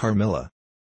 Carmilla.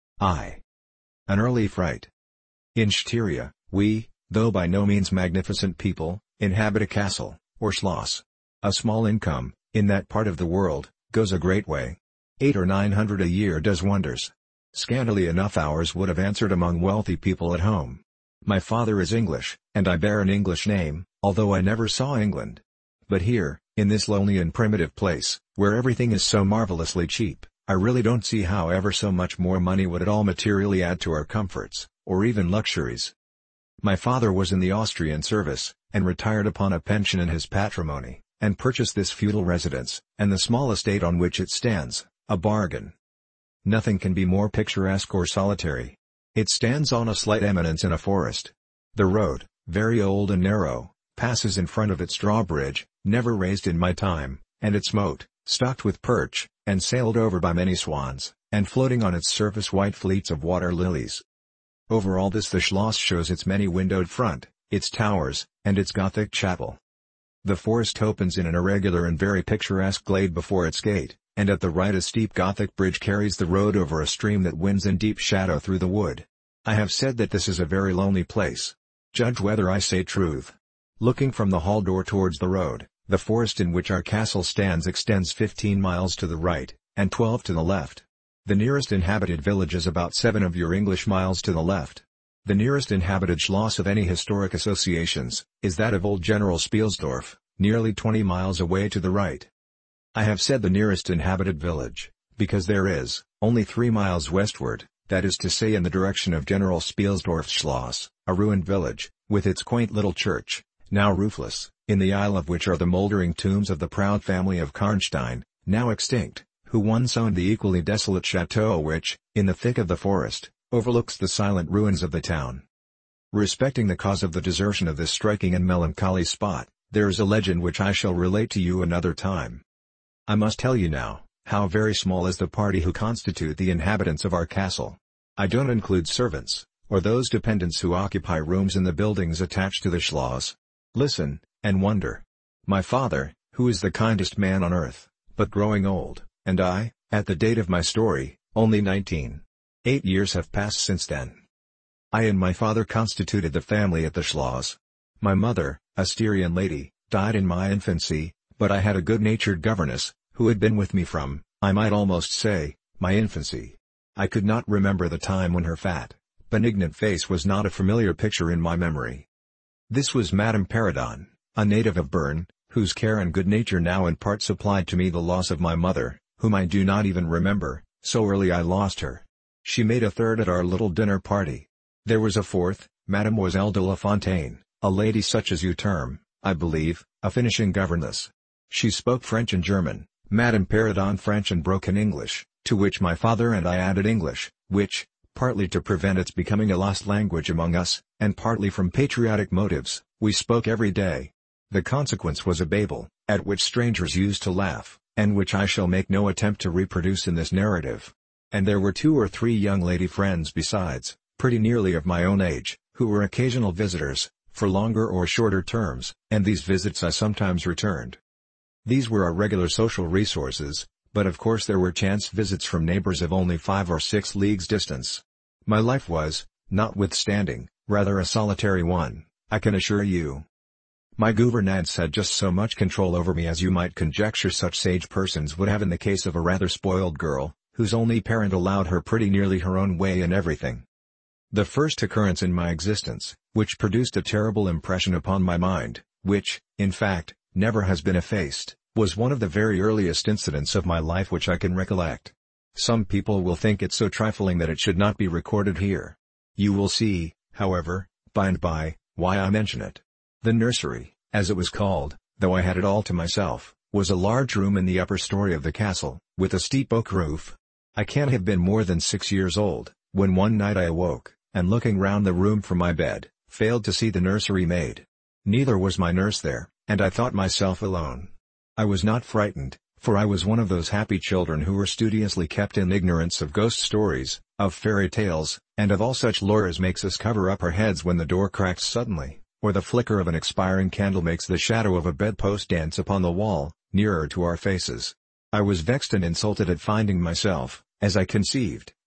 I. An early fright. In Styria, we, though by no means magnificent people, inhabit a castle, or schloss. A small income, in that part of the world, goes a great way. 800 or 900 a year does wonders. Scantily enough ours would have answered among wealthy people at home. My father is English, and I bear an English name, although I never saw England. But here, in this lonely and primitive place, where everything is so marvelously cheap, I really don't see how ever so much more money would at all materially add to our comforts, or even luxuries. My father was in the Austrian service, and retired upon a pension in his patrimony, and purchased this feudal residence, and the small estate on which it stands, a bargain. Nothing can be more picturesque or solitary. It stands on a slight eminence in a forest. The road, very old and narrow, passes in front of its drawbridge, never raised in my time, and its moat, stocked with perch, and sailed over by many swans, and floating on its surface white fleets of water lilies. Over all this the Schloss shows its many windowed front, its towers, and its Gothic chapel. The forest opens in an irregular and very picturesque glade before its gate, and at the right a steep Gothic bridge carries the road over a stream that winds in deep shadow through the wood. I have said that this is a very lonely place. Judge whether I say truth. Looking from the hall door towards the road, the forest in which our castle stands extends 15 miles to the right, and 12 to the left. The nearest inhabited village is about 7 of your English miles to the left. The nearest inhabited schloss of any historic associations, is that of old General Spielsdorf, nearly 20 miles away to the right. I have said the nearest inhabited village, because there is, only 3 miles westward, that is to say in the direction of General Spielsdorf's Schloss, a ruined village, with its quaint little church, now roofless, in the aisle of which are the mouldering tombs of the proud family of Karnstein, now extinct, who once owned the equally desolate chateau which, in the thick of the forest, overlooks the silent ruins of the town. Respecting the cause of the desertion of this striking and melancholy spot, there is a legend which I shall relate to you another time. I must tell you now, how very small is the party who constitute the inhabitants of our castle. I don't include servants, or those dependents who occupy rooms in the buildings attached to the Schloss. Listen, and wonder. My father, who is the kindest man on earth, but growing old, and I, at the date of my story, only 19. 8 years have passed since then. I and my father constituted the family at the Schloss. My mother, a Styrian lady, died in my infancy, but I had a good-natured governess, who had been with me from, I might almost say, my infancy. I could not remember the time when her fat, benignant face was not a familiar picture in my memory. This was Madame Perrodon, a native of Bern, whose care and good nature now in part supplied to me the loss of my mother, whom I do not even remember, so early I lost her. She made a third at our little dinner party. There was a fourth, Mademoiselle de la Fontaine, a lady such as you term, I believe, a finishing governess. She spoke French and German, Madame Perrodon French and broken English, to which my father and I added English, which, partly to prevent its becoming a lost language among us, and partly from patriotic motives, we spoke every day. The consequence was a babel, at which strangers used to laugh, and which I shall make no attempt to reproduce in this narrative. And there were 2 or 3 young lady friends besides, pretty nearly of my own age, who were occasional visitors, for longer or shorter terms, and these visits I sometimes returned. These were our regular social resources, but of course there were chance visits from neighbors of only 5 or 6 leagues distance. My life was, notwithstanding, rather a solitary one, I can assure you. My gouvernante had just so much control over me as you might conjecture such sage persons would have in the case of a rather spoiled girl, whose only parent allowed her pretty nearly her own way in everything. The first occurrence in my existence, which produced a terrible impression upon my mind, which, in fact, never has been effaced, was one of the very earliest incidents of my life which I can recollect. Some people will think it so trifling that it should not be recorded here. You will see, however, by and by, why I mention it. The nursery, as it was called, though I had it all to myself, was a large room in the upper story of the castle, with a steep oak roof. I can't have been more than 6 years old, when one night I awoke, and looking round the room from my bed, failed to see the nursery maid. Neither was my nurse there, and I thought myself alone. I was not frightened, for I was one of those happy children who were studiously kept in ignorance of ghost stories, of fairy tales, and of all such lore as makes us cover up our heads when the door cracks suddenly, or the flicker of an expiring candle makes the shadow of a bedpost dance upon the wall, nearer to our faces. I was vexed and insulted at finding myself, as I conceived,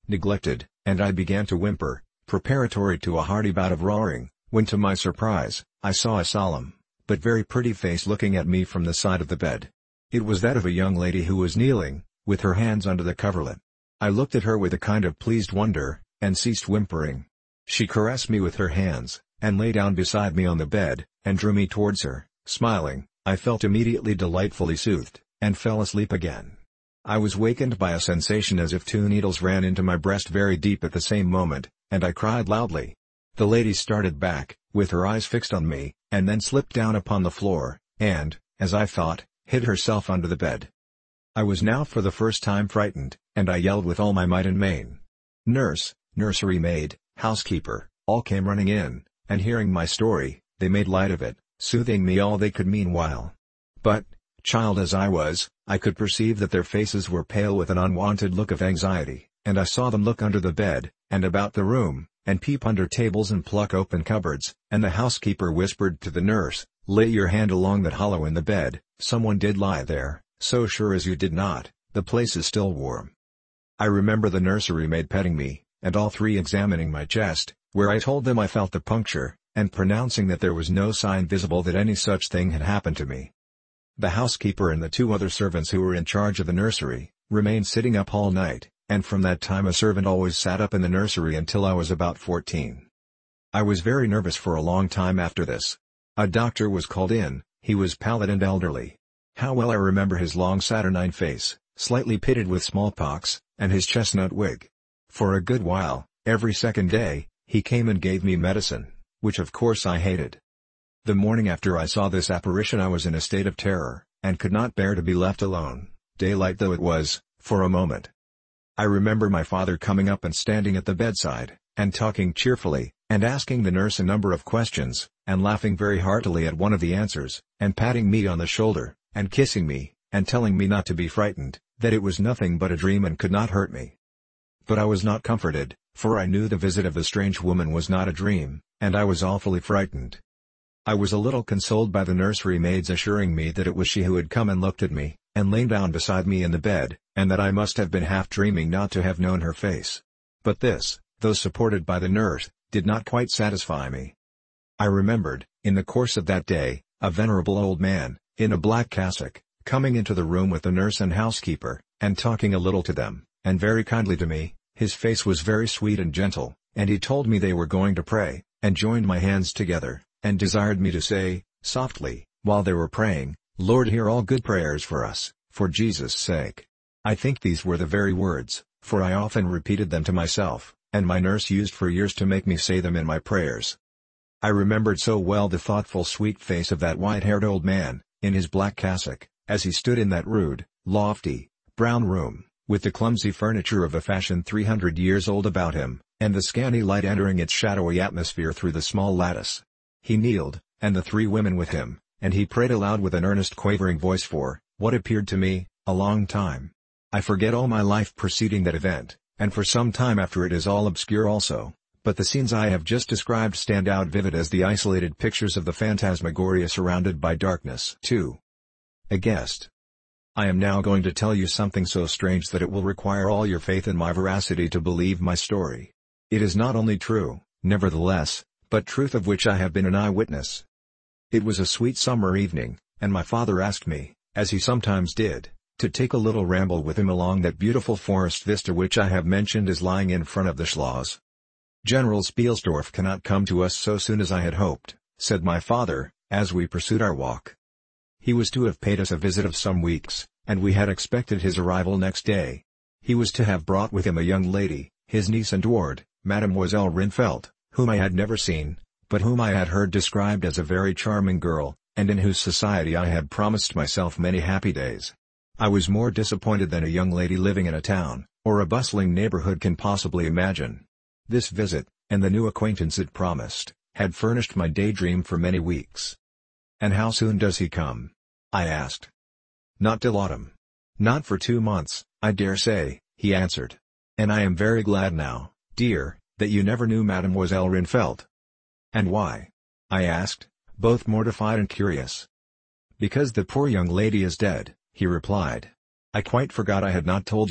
neglected, and I began to whimper, preparatory to a hearty bout of roaring, when to my surprise, I saw a solemn, but very pretty face looking at me from the side of the bed. It was that of a young lady who was kneeling, with her hands under the coverlet. I looked at her with a kind of pleased wonder, and ceased whimpering. She caressed me with her hands, and lay down beside me on the bed, and drew me towards her, smiling. I felt immediately delightfully soothed, and fell asleep again. I was wakened by a sensation as if 2 needles ran into my breast very deep at the same moment, and I cried loudly. The lady started back, with her eyes fixed on me, and then slipped down upon the floor, and, as I thought, hid herself under the bed. I was now for the first time frightened, and I yelled with all my might and main. Nurse, nursery maid, housekeeper, all came running in, and hearing my story, they made light of it, soothing me all they could meanwhile. But, child as I was, I could perceive that their faces were pale with an unwonted look of anxiety, and I saw them look under the bed, and about the room, and peep under tables and pluck open cupboards, and the housekeeper whispered to the nurse, "Lay your hand along that hollow in the bed, someone did lie there, so sure as you did not, the place is still warm." I remember the nursery maid petting me, and all three examining my chest, where I told them I felt the puncture, and pronouncing that there was no sign visible that any such thing had happened to me. The housekeeper and the 2 other servants who were in charge of the nursery, remained sitting up all night, and from that time a servant always sat up in the nursery until I was about 14. I was very nervous for a long time after this. A doctor was called in. He was pallid and elderly. How well I remember his long saturnine face, slightly pitted with smallpox, and his chestnut wig. For a good while, every second day, he came and gave me medicine, which of course I hated. The morning after I saw this apparition I was in a state of terror, and could not bear to be left alone, daylight though it was, for a moment. I remember my father coming up and standing at the bedside, and talking cheerfully, and asking the nurse a number of questions, and laughing very heartily at one of the answers, and patting me on the shoulder, and kissing me, and telling me not to be frightened, that it was nothing but a dream and could not hurt me. But I was not comforted, for I knew the visit of the strange woman was not a dream, and I was awfully frightened. I was a little consoled by the nursery maid's assuring me that it was she who had come and looked at me, and lain down beside me in the bed, and that I must have been half dreaming not to have known her face. But this, though supported by the nurse, did not quite satisfy me. I remembered, in the course of that day, a venerable old man, in a black cassock, coming into the room with the nurse and housekeeper, and talking a little to them, and very kindly to me. His face was very sweet and gentle, and he told me they were going to pray, and joined my hands together, and desired me to say, softly, while they were praying, "Lord, hear all good prayers for us, for Jesus' sake." I think these were the very words, for I often repeated them to myself, and my nurse used for years to make me say them in my prayers. I remembered so well the thoughtful sweet face of that white-haired old man, in his black cassock, as he stood in that rude, lofty, brown room, with the clumsy furniture of a fashion 300 years old about him, and the scanty light entering its shadowy atmosphere through the small lattice. He kneeled, and the 3 women with him, and he prayed aloud with an earnest quavering voice for, what appeared to me, a long time. I forget all my life preceding that event, and for some time after it is all obscure also, but the scenes I have just described stand out vivid as the isolated pictures of the phantasmagoria surrounded by darkness. 2. A guest. I am now going to tell you something so strange that it will require all your faith in my veracity to believe my story. It is not only true, nevertheless, but truth of which I have been an eyewitness. It was a sweet summer evening, and my father asked me, as he sometimes did, to take a little ramble with him along that beautiful forest vista which I have mentioned as lying in front of the Schloss. "General Spielsdorf cannot come to us so soon as I had hoped," said my father, as we pursued our walk. He was to have paid us a visit of some weeks, and we had expected his arrival next day. He was to have brought with him a young lady, his niece and ward, Mademoiselle Rhinfeld, whom I had never seen, but whom I had heard described as a very charming girl, and in whose society I had promised myself many happy days. I was more disappointed than a young lady living in a town, or a bustling neighborhood can possibly imagine. This visit, and the new acquaintance it promised, had furnished my daydream for many weeks. "And how soon does he come?" I asked. "Not till autumn. Not for 2 months, I dare say," he answered. "And I am very glad now, dear, that you never knew Mademoiselle Rhinfeld." "And why?" I asked, both mortified and curious. "Because the poor young lady is dead," he replied. "I quite forgot I had not told you,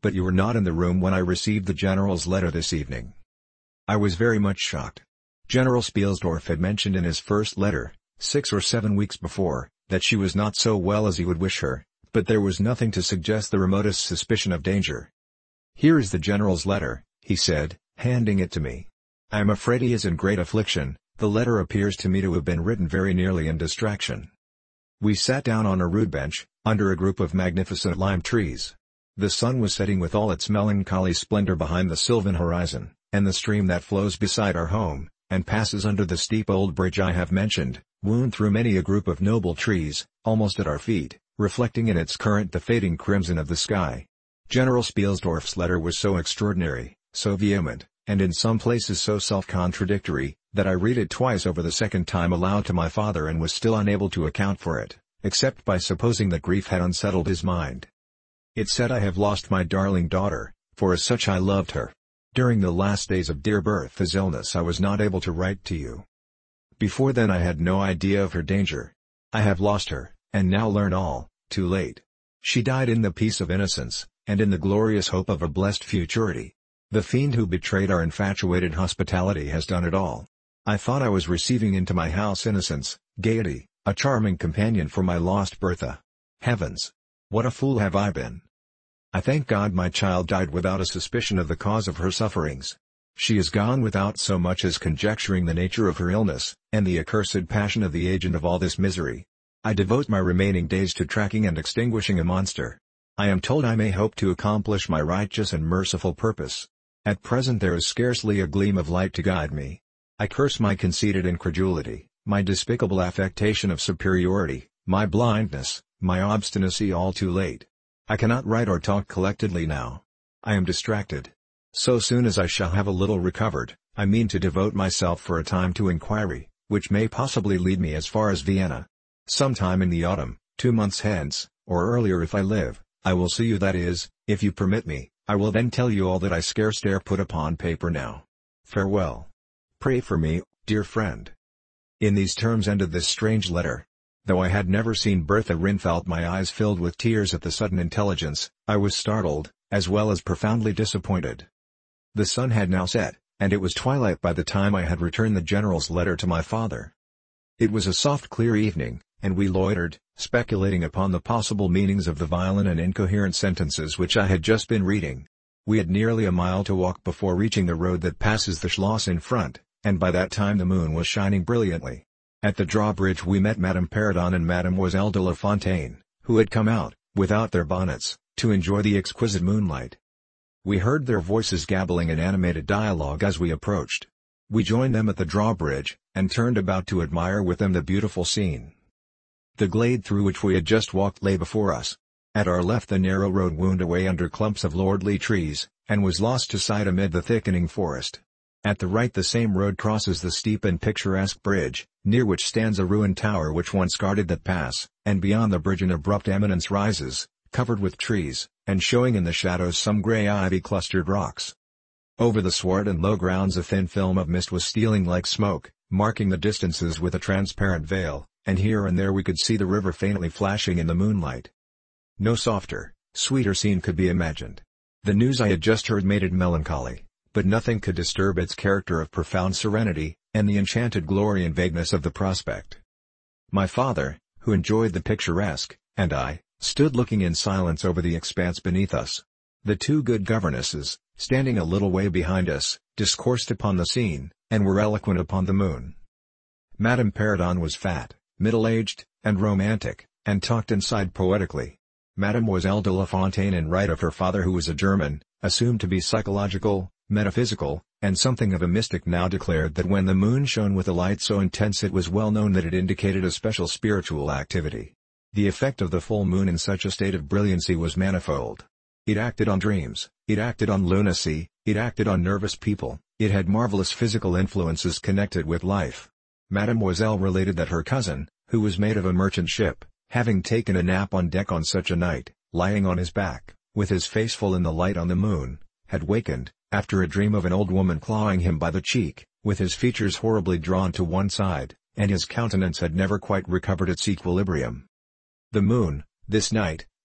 but you were not in the room when I received the General's letter this evening." I was very much shocked. General Spielsdorf had mentioned in his first letter, 6 or 7 weeks before, that she was not so well as he would wish her, but there was nothing to suggest the remotest suspicion of danger. "Here is the General's letter," he said, handing it to me. "I am afraid he is in great affliction." The letter appears to me to have been written very nearly in distraction. We sat down on a rude bench, under a group of magnificent lime trees. The sun was setting with all its melancholy splendor behind the sylvan horizon, and the stream that flows beside our home, and passes under the steep old bridge I have mentioned, wound through many a group of noble trees, almost at our feet, reflecting in its current the fading crimson of the sky. General Spielsdorf's letter was so extraordinary, so vehement, and in some places so self-contradictory, that I read it twice over the second time aloud to my father and was still unable to account for it, except by supposing that grief had unsettled his mind. It said, "I have lost my darling daughter, for as such I loved her. During the last days of dear Bertha's illness I was not able to write to you. Before then I had no idea of her danger. I have lost her, and now learn all, too late. She died in the peace of innocence, and in the glorious hope of a blessed futurity. The fiend who betrayed our infatuated hospitality has done it all. I thought I was receiving into my house innocence, gaiety, a charming companion for my lost Bertha. Heavens! What a fool have I been! I thank God my child died without a suspicion of the cause of her sufferings. She is gone without so much as conjecturing the nature of her illness, and the accursed passion of the agent of all this misery. I devote my remaining days to tracking and extinguishing a monster. I am told I may hope to accomplish my righteous and merciful purpose. At present there is scarcely a gleam of light to guide me. I curse my conceited incredulity, my despicable affectation of superiority, my blindness, my obstinacy all too late. I cannot write or talk collectedly now. I am distracted. So soon as I shall have a little recovered, I mean to devote myself for a time to inquiry, which may possibly lead me as far as Vienna. Sometime in the autumn, 2 months hence, or earlier if I live, I will see you, that is, if you permit me. I will then tell you all that I scarce dare put upon paper now. Farewell. Pray for me, dear friend." In these terms ended this strange letter. Though I had never seen Bertha Rinfelt, my eyes filled with tears at the sudden intelligence. I was startled, as well as profoundly disappointed. The sun had now set, and it was twilight by the time I had returned the General's letter to my father. It was a soft clear evening, and we loitered, speculating upon the possible meanings of the violent and incoherent sentences which I had just been reading. We had nearly a mile to walk before reaching the road that passes the Schloss in front, and by that time the moon was shining brilliantly. At the drawbridge we met Madame Perrodon and Mademoiselle de la Fontaine, who had come out, without their bonnets, to enjoy the exquisite moonlight. We heard their voices gabbling in animated dialogue as we approached. We joined them at the drawbridge, and turned about to admire with them the beautiful scene. The glade through which we had just walked lay before us. At our left the narrow road wound away under clumps of lordly trees, and was lost to sight amid the thickening forest. At the right the same road crosses the steep and picturesque bridge, near which stands a ruined tower which once guarded that pass, and beyond the bridge an abrupt eminence rises, covered with trees, and showing in the shadows some grey ivy-clustered rocks. Over the sward and low grounds a thin film of mist was stealing like smoke, marking the distances with a transparent veil, and here and there we could see the river faintly flashing in the moonlight. No softer, sweeter scene could be imagined. The news I had just heard made it melancholy, but nothing could disturb its character of profound serenity, and the enchanted glory and vagueness of the prospect. My father, who enjoyed the picturesque, and I, stood looking in silence over the expanse beneath us. The 2 good governesses, standing a little way behind us, discoursed upon the scene, and were eloquent upon the moon. Madame Perrodon was fat, middle-aged, and romantic, and talked and sighed poetically. Mademoiselle de la Fontaine, in right of her father who was a German, assumed to be psychological, metaphysical, and something of a mystic, now declared that when the moon shone with a light so intense it was well known that it indicated a special spiritual activity. The effect of the full moon in such a state of brilliancy was manifold. It acted on dreams, it acted on lunacy, it acted on nervous people, it had marvelous physical influences connected with life. Mademoiselle related that her cousin, who was mate of a merchant ship, having taken a nap on deck on such a night, lying on his back, with his face full in the light on the moon, had wakened, after a dream of an old woman clawing him by the cheek, with his features horribly drawn to one side, and his countenance had never quite recovered its equilibrium. The moon, this night,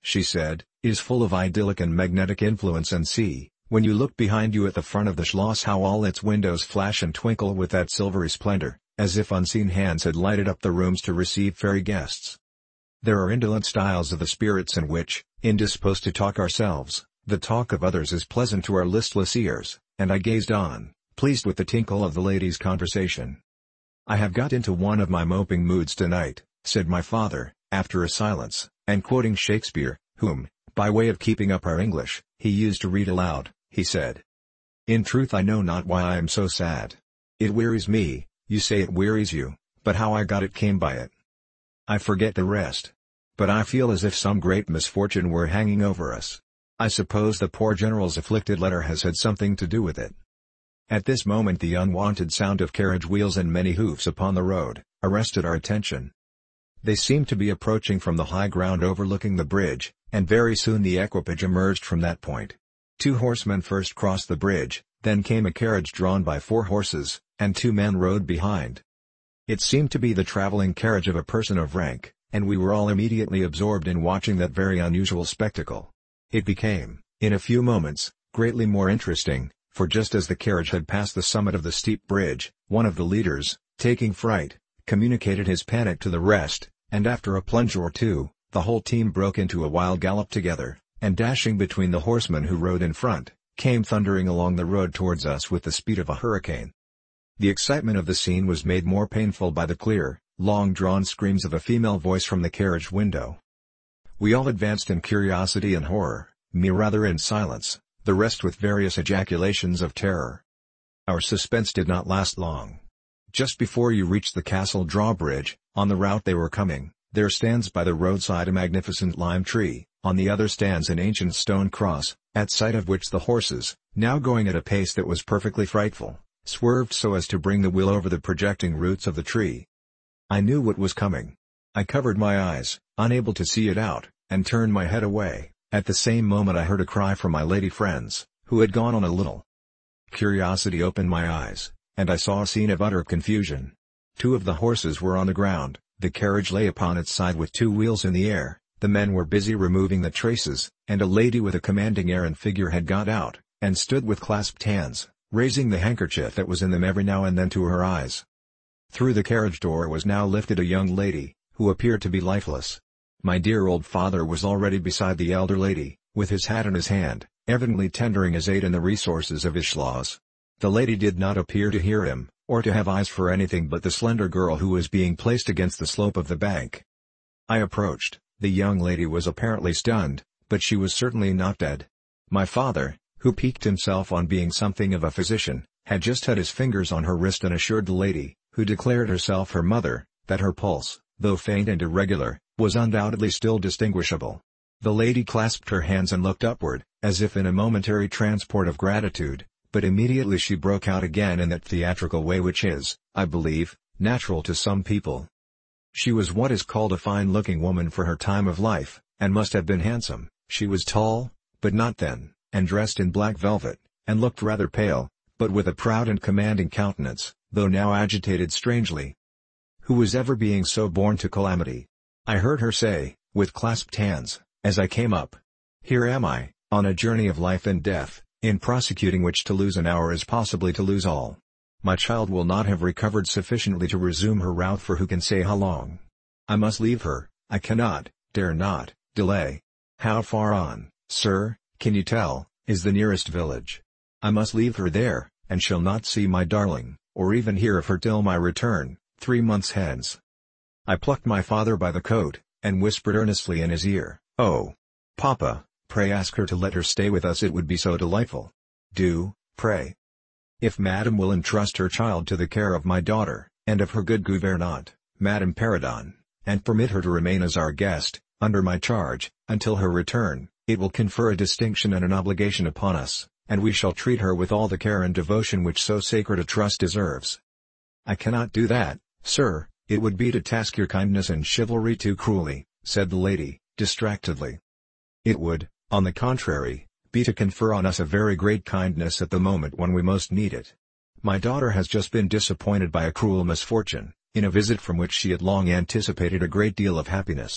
she said, is full of idyllic and magnetic influence, and see, when you look behind you at the front of the Schloss, how all its windows flash and twinkle with that silvery splendor, as if unseen hands had lighted up the rooms to receive fairy guests. There are indolent styles of the spirits in which, indisposed to talk ourselves, the talk of others is pleasant to our listless ears, and I gazed on, pleased with the tinkle of the ladies' conversation. "I have got into one of my moping moods tonight," said my father, after a silence, and quoting Shakespeare, whom, by way of keeping up our English, he used to read aloud, he said, "In truth I know not why I am so sad. It wearies me, you say it wearies you, but how I got it came by it. I forget the rest. But I feel as if some great misfortune were hanging over us. I suppose the poor General's afflicted letter has had something to do with it." At this moment the unwonted sound of carriage wheels and many hoofs upon the road arrested our attention. They seemed to be approaching from the high ground overlooking the bridge, and very soon the equipage emerged from that point. 2 horsemen first crossed the bridge, then came a carriage drawn by 4 horses, and 2 men rode behind. It seemed to be the traveling carriage of a person of rank, and we were all immediately absorbed in watching that very unusual spectacle. It became, in a few moments, greatly more interesting, for just as the carriage had passed the summit of the steep bridge, one of the leaders, taking fright, communicated his panic to the rest, and after a plunge or two, the whole team broke into a wild gallop together, and dashing between the horsemen who rode in front, came thundering along the road towards us with the speed of a hurricane. The excitement of the scene was made more painful by the clear, long-drawn screams of a female voice from the carriage window. We all advanced in curiosity and horror, me rather in silence, the rest with various ejaculations of terror. Our suspense did not last long. Just before you reached the castle drawbridge, on the route they were coming, there stands by the roadside a magnificent lime tree, on the other stands an ancient stone cross, at sight of which the horses, now going at a pace that was perfectly frightful, swerved so as to bring the wheel over the projecting roots of the tree. I knew what was coming. I covered my eyes, unable to see it out, and turned my head away. At the same moment I heard a cry from my lady friends, who had gone on a little. Curiosity opened my eyes, and I saw a scene of utter confusion. 2 of the horses were on the ground, the carriage lay upon its side with 2 wheels in the air, the men were busy removing the traces, and a lady with a commanding air and figure had got out, and stood with clasped hands, raising the handkerchief that was in them every now and then to her eyes. Through the carriage door was now lifted a young lady, who appeared to be lifeless. My dear old father was already beside the elder lady, with his hat in his hand, evidently tendering his aid in the resources of his Schloss. The lady did not appear to hear him, or to have eyes for anything but the slender girl who was being placed against the slope of the bank. I approached. The young lady was apparently stunned, but she was certainly not dead. My father, who piqued himself on being something of a physician, had just had his fingers on her wrist and assured the lady, who declared herself her mother, that her pulse, though faint and irregular, was undoubtedly still distinguishable. The lady clasped her hands and looked upward, as if in a momentary transport of gratitude, but immediately she broke out again in that theatrical way which is, I believe, natural to some people. She was what is called a fine-looking woman for her time of life, and must have been handsome. She was tall, but not thin, and dressed in black velvet, and looked rather pale, but with a proud and commanding countenance, though now agitated strangely. Who was ever being so born to calamity? I heard her say, with clasped hands, as I came up. Here am I, on a journey of life and death, in prosecuting which to lose an hour is possibly to lose all. My child will not have recovered sufficiently to resume her route for who can say how long. I must leave her, I cannot, dare not, delay. How far on, sir, can you tell, is the nearest village? I must leave her there, and shall not see my darling, or even hear of her till my return, 3 months hence. I plucked my father by the coat, and whispered earnestly in his ear, "Oh, Papa, pray ask her to let her stay with us, it would be so delightful. Do, pray. If Madame will entrust her child to the care of my daughter, and of her good gouvernante, Madame Perrodon, and permit her to remain as our guest, under my charge, until her return, it will confer a distinction and an obligation upon us, and we shall treat her with all the care and devotion which so sacred a trust deserves." "I cannot do that, sir, it would be to task your kindness and chivalry too cruelly," said the lady, distractedly. "It would, on the contrary, be to confer on us a very great kindness at the moment when we most need it. My daughter has just been disappointed by a cruel misfortune, in a visit from which she had long anticipated a great deal of happiness.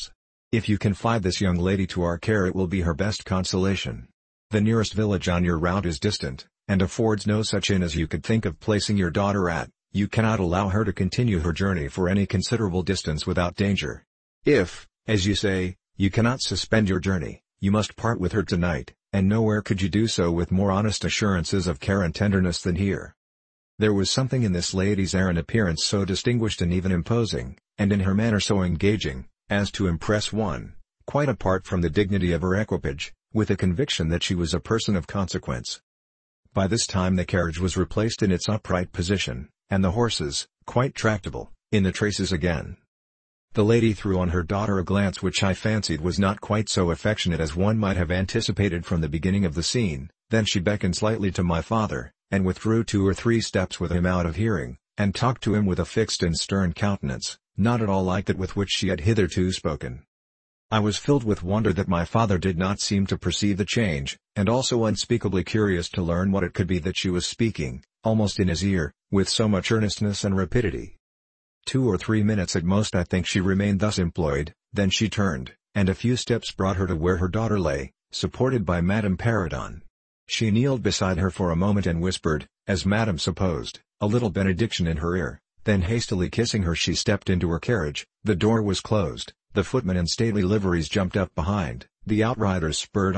If you confide this young lady to our care, it will be her best consolation. The nearest village on your route is distant, and affords no such inn as you could think of placing your daughter at. You cannot allow her to continue her journey for any considerable distance without danger. If, as you say, you cannot suspend your journey, you must part with her tonight, and nowhere could you do so with more honest assurances of care and tenderness than here." There was something in this lady's air and appearance so distinguished and even imposing, and in her manner so engaging, as to impress one, quite apart from the dignity of her equipage, with a conviction that she was a person of consequence. By this time the carriage was replaced in its upright position, and the horses, quite tractable, in the traces again. The lady threw on her daughter a glance which I fancied was not quite so affectionate as one might have anticipated from the beginning of the scene. Then she beckoned slightly to my father, and withdrew 2 or 3 steps with him out of hearing, and talked to him with a fixed and stern countenance, not at all like that with which she had hitherto spoken. I was filled with wonder that my father did not seem to perceive the change, and also unspeakably curious to learn what it could be that she was speaking, almost in his ear, with so much earnestness and rapidity. 2 or 3 minutes at most I think she remained thus employed, then she turned, and a few steps brought her to where her daughter lay, supported by Madame Perrodon. She kneeled beside her for a moment and whispered, as Madame supposed, a little benediction in her ear, then hastily kissing her she stepped into her carriage. The door was closed, the footmen in stately liveries jumped up behind, the outriders spurred